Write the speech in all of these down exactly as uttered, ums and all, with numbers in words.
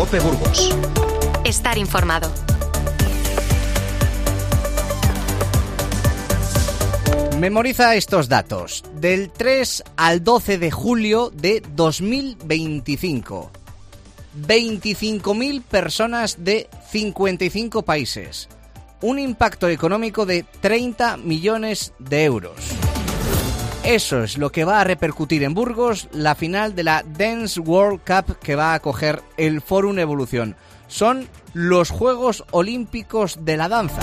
COPE Burgos. Estar informado. Memoriza estos datos. Del tres al doce de julio de dos mil veinticinco. veinticinco mil personas de cincuenta y cinco países. Un impacto económico de treinta millones de euros. Eso es lo que va a repercutir en Burgos la final de la Dance World Cup que va a acoger el Fórum Evolución. Son los Juegos Olímpicos de la Danza.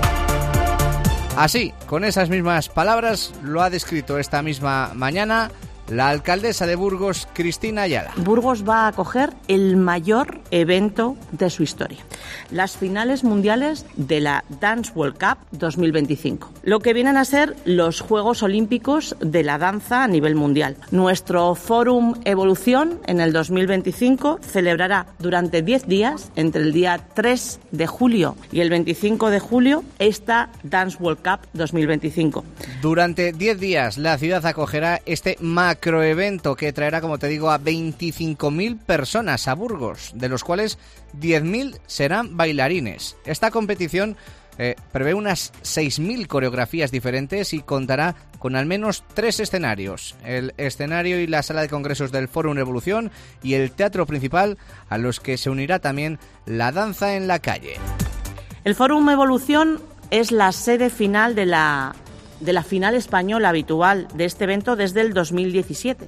Así, con esas mismas palabras, lo ha descrito esta misma mañana la alcaldesa de Burgos, Cristina Ayala. Burgos va a acoger el mayor evento de su historia, las finales mundiales de la Dance World Cup dos mil veinticinco, lo que vienen a ser los Juegos Olímpicos de la danza a nivel mundial. Nuestro Fórum Evolución en el dos mil veinticinco celebrará durante diez días, entre el día tres de julio y el veinticinco de julio, esta Dance World Cup dos mil veinticinco. Durante diez días la ciudad acogerá este macroevento que traerá, como te digo, a veinticinco mil personas a Burgos, de los cuales diez mil serán bailarines. Esta competición eh, prevé unas seis mil coreografías diferentes y contará con al menos tres escenarios: el escenario y la sala de congresos del Fórum Evolución y el teatro principal, a los que se unirá también la danza en la calle. El Fórum Evolución es la sede final de la de la final española habitual de este evento desde el dos mil diecisiete.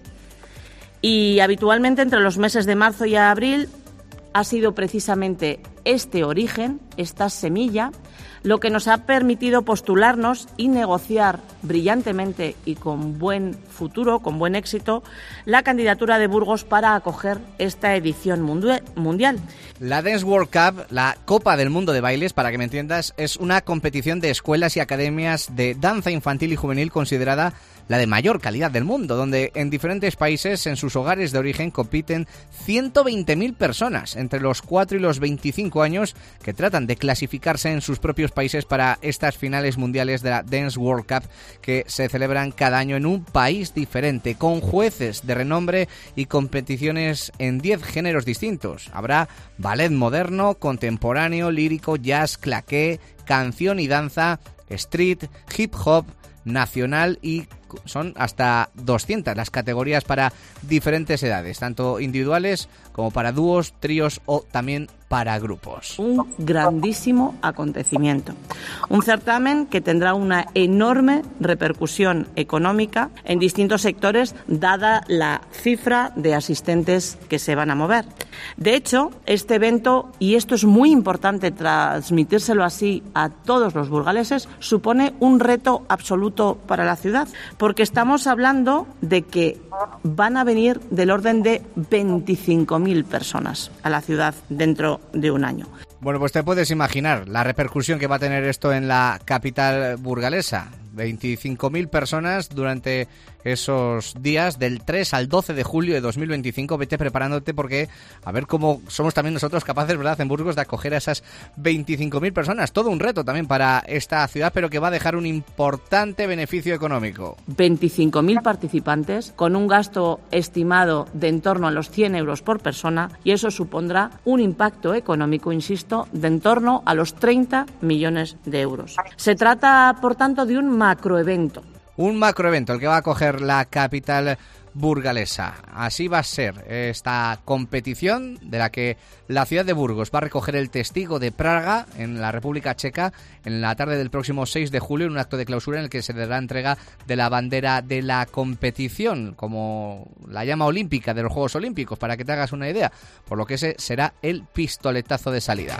Y habitualmente entre los meses de marzo y abril ha sido precisamente este origen, esta semilla, lo que nos ha permitido postularnos y negociar brillantemente y con buen futuro, con buen éxito, la candidatura de Burgos para acoger esta edición mundial. La Dance World Cup, la Copa del Mundo de Bailes, para que me entiendas, es una competición de escuelas y academias de danza infantil y juvenil considerada la de mayor calidad del mundo, donde en diferentes países, en sus hogares de origen, compiten ciento veinte mil personas entre los cuatro y los veinticinco años que tratan de clasificarse en sus propios países para estas finales mundiales de la Dance World Cup que se celebran cada año en un país diferente, con jueces de renombre y competiciones en diez géneros distintos. Habrá ballet moderno, contemporáneo, lírico, jazz, claqué, canción y danza, street, hip hop, nacional, y son hasta doscientas las categorías para diferentes edades, tanto individuales como para dúos, tríos o también para grupos. Un grandísimo acontecimiento. Un certamen que tendrá una enorme repercusión económica en distintos sectores, dada la cifra de asistentes que se van a mover. De hecho, este evento, y esto es muy importante transmitírselo así a todos los burgaleses, supone un reto absoluto para la ciudad, porque estamos hablando de que van a venir del orden de veinticinco mil personas a la ciudad dentro de un año. Bueno, pues te puedes imaginar la repercusión que va a tener esto en la capital burgalesa. veinticinco mil personas durante esos días del tres al doce de julio de dos mil veinticinco. Vete preparándote, porque a ver cómo somos también nosotros capaces, ¿verdad?, en Burgos, de acoger a esas veinticinco mil personas. Todo un reto también para esta ciudad, pero que va a dejar un importante beneficio económico. veinticinco mil participantes con un gasto estimado de en torno a los cien euros por persona, y eso supondrá un impacto económico, insisto, de en torno a los treinta millones de euros. Se trata, por tanto, de un macroevento. Un macroevento el que va a acoger la capital burgalesa. Así va a ser esta competición, de la que la ciudad de Burgos va a recoger el testigo de Praga, en la República Checa, en la tarde del próximo seis de julio, en un acto de clausura en el que se dará entrega de la bandera de la competición, como la llama olímpica de los Juegos Olímpicos, para que te hagas una idea, por lo que ese será el pistoletazo de salida.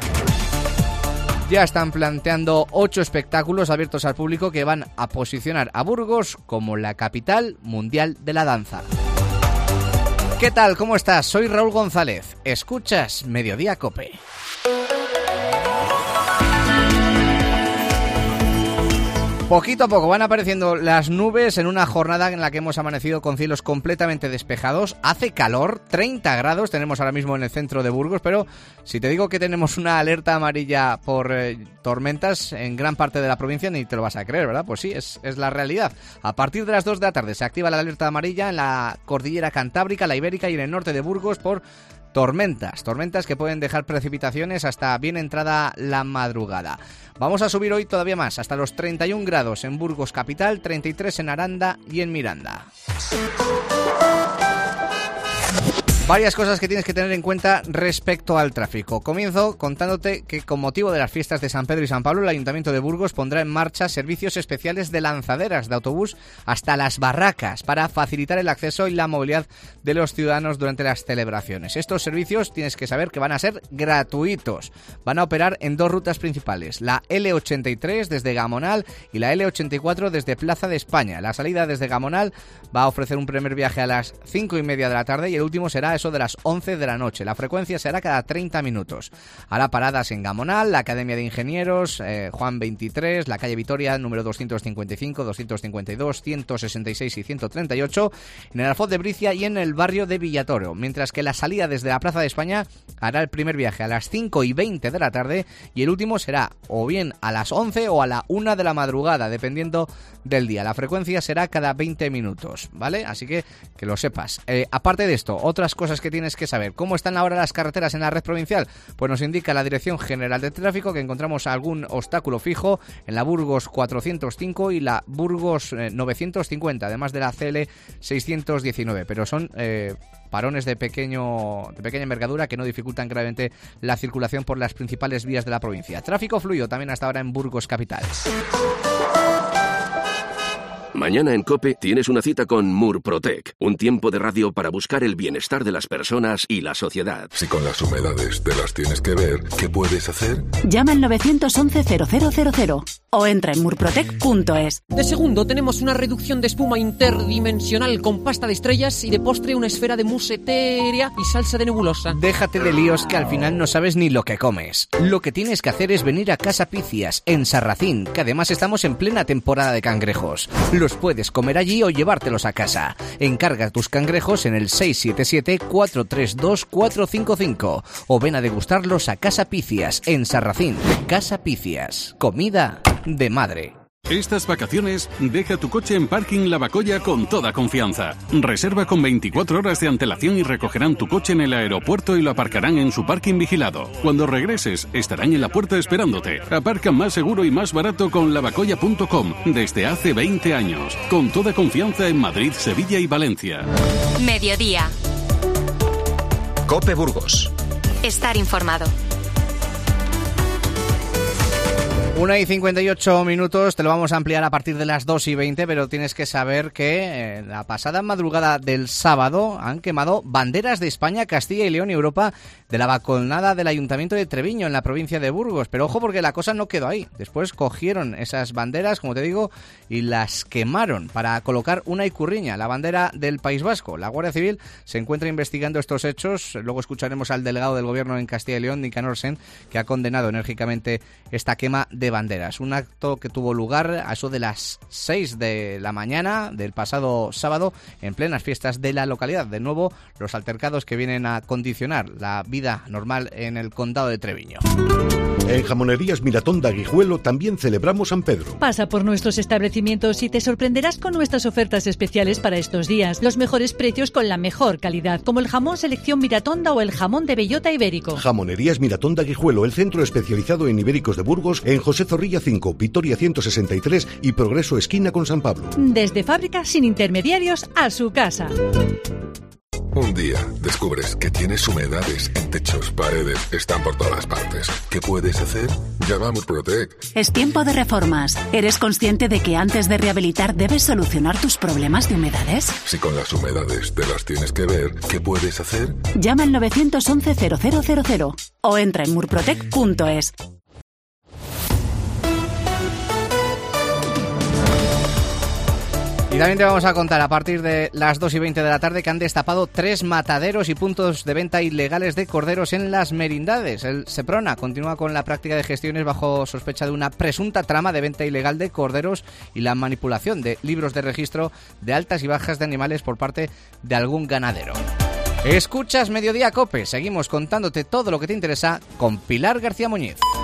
Ya están planteando ocho espectáculos abiertos al público que van a posicionar a Burgos como la capital mundial de la danza. ¿Qué tal? ¿Cómo estás? Soy Raúl González. Escuchas Mediodía Cope. Poquito a poco van apareciendo las nubes en una jornada en la que hemos amanecido con cielos completamente despejados. Hace calor, treinta grados tenemos ahora mismo en el centro de Burgos, pero si te digo que tenemos una alerta amarilla por eh, tormentas en gran parte de la provincia, ni te lo vas a creer, ¿verdad? Pues sí, es, es la realidad. A partir de las dos de la tarde se activa la alerta amarilla en la cordillera Cantábrica, la Ibérica y en el norte de Burgos por tormentas, tormentas que pueden dejar precipitaciones hasta bien entrada la madrugada. Vamos a subir hoy todavía más, hasta los treinta y un grados en Burgos capital, treinta y tres en Aranda y en Miranda. Varias cosas que tienes que tener en cuenta respecto al tráfico. Comienzo contándote que con motivo de las fiestas de San Pedro y San Pablo, el Ayuntamiento de Burgos pondrá en marcha servicios especiales de lanzaderas de autobús hasta las barracas para facilitar el acceso y la movilidad de los ciudadanos durante las celebraciones. Estos servicios tienes que saber que van a ser gratuitos. Van a operar en dos rutas principales, la ele ochenta y tres desde Gamonal y la ele ochenta y cuatro desde Plaza de España. La salida desde Gamonal va a ofrecer un primer viaje a las cinco y media de la tarde y el último será eso de las once de la noche. La frecuencia será cada treinta minutos. Hará paradas en Gamonal, la Academia de Ingenieros, eh, Juan veintitrés, la calle Vitoria, número doscientos cincuenta y cinco, doscientos cincuenta y dos, ciento sesenta y seis y ciento treinta y ocho, en el Alfoz de Bricia y en el barrio de Villatoro. Mientras que la salida desde la Plaza de España hará el primer viaje a las cinco y veinte de la tarde y el último será o bien a las once o a la una de la madrugada, dependiendo del día. La frecuencia será cada veinte minutos, ¿vale? Así que que lo sepas. Eh, aparte de esto, otras cosas que tienes que saber. ¿Cómo están ahora las carreteras en la red provincial? Pues nos indica la Dirección General de Tráfico que encontramos algún obstáculo fijo en la Burgos cuatrocientos cinco y la Burgos eh, novecientos cincuenta, además de la ce ele seiscientos diecinueve, pero son eh, parones de, pequeño, de pequeña envergadura que no dificultan gravemente la circulación por las principales vías de la provincia. Tráfico fluido también hasta ahora en Burgos capital. Mañana en COPE tienes una cita con Murprotec, un tiempo de radio para buscar el bienestar de las personas y la sociedad. Si con las humedades te las tienes que ver, ¿qué puedes hacer? Llama al nueve once cero cero cero cero o entra en murprotec punto es. De segundo tenemos una reducción de espuma interdimensional con pasta de estrellas y de postre una esfera de mousse etérea y salsa de nebulosa. Déjate de líos que al final no sabes ni lo que comes. Lo que tienes que hacer es venir a Casa Picias, en Sarracín, que además estamos en plena temporada de cangrejos. Los puedes comer allí o llevártelos a casa. Encarga tus cangrejos en el seis siete siete, cuatro tres dos, cuatro cinco cinco o ven a degustarlos a Casa Picias, en Sarracín. Casa Picias, comida de madre. Estas vacaciones, deja tu coche en Parking Lavacolla con toda confianza. Reserva con veinticuatro horas de antelación y recogerán tu coche en el aeropuerto y lo aparcarán en su parking vigilado. Cuando regreses, estarán en la puerta esperándote. Aparca más seguro y más barato con lavacolla punto com desde hace veinte años. Con toda confianza en Madrid, Sevilla y Valencia. Mediodía. COPE Burgos. Estar informado. una y cincuenta y ocho minutos, te lo vamos a ampliar a partir de las dos y veinte, pero tienes que saber que en la pasada madrugada del sábado han quemado banderas de España, Castilla y León y Europa de la balconada del Ayuntamiento de Treviño, en la provincia de Burgos. Pero ojo, porque la cosa no quedó ahí. Después cogieron esas banderas, como te digo, y las quemaron para colocar una icurriña, la bandera del País Vasco. La Guardia Civil se encuentra investigando estos hechos. Luego escucharemos al delegado del Gobierno en Castilla y León, Nicanor Sen, que ha condenado enérgicamente esta quema de banderas. Un acto que tuvo lugar a eso de las seis de la mañana del pasado sábado, en plenas fiestas de la localidad. De nuevo, los altercados que vienen a condicionar la vida normal en el condado de Treviño. En Jamonerías Miratón de Aguijuelo también celebramos San Pedro. Pasa por nuestros establecimientos y te sorprenderás con nuestras ofertas especiales para estos días. Los mejores precios con la mejor calidad, como el jamón selección Miratonda o el jamón de bellota ibérico. Jamonerías Miratón de Aguijuelo, el centro especializado en ibéricos de Burgos, en José Zorrilla cinco, Vitoria ciento sesenta y tres y Progreso esquina con San Pablo. Desde fábrica sin intermediarios a su casa. Un día descubres que tienes humedades en techos, paredes, están por todas partes. ¿Qué puedes hacer? Llama a Murprotec. Es tiempo de reformas. ¿Eres consciente de que antes de rehabilitar debes solucionar tus problemas de humedades? Si con las humedades te las tienes que ver, ¿qué puedes hacer? Llama al nueve once cero cero cero cero o entra en murprotec punto es. Y también te vamos a contar a partir de las dos y veinte de la tarde que han destapado tres mataderos y puntos de venta ilegales de corderos en las merindades. El Seprona continúa con la práctica de gestiones bajo sospecha de una presunta trama de venta ilegal de corderos y la manipulación de libros de registro de altas y bajas de animales por parte de algún ganadero. Escuchas Mediodía COPE. Seguimos contándote todo lo que te interesa con Pilar García Muñiz.